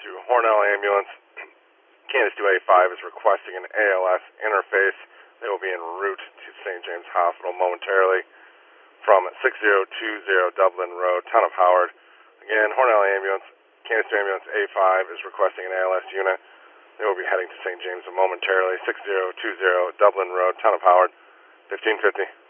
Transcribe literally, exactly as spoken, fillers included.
to Hornell Ambulance. Candace two A five is requesting an A L S interface. They will be en route to Saint James Hospital momentarily from six zero two zero Dublin Road, Town of Howard. Again, Hornell Ambulance, Candace two Ambulance A five is requesting an A L S unit. They will be heading to Saint James momentarily, six zero two zero Dublin Road, Town of Howard, fifteen fifty.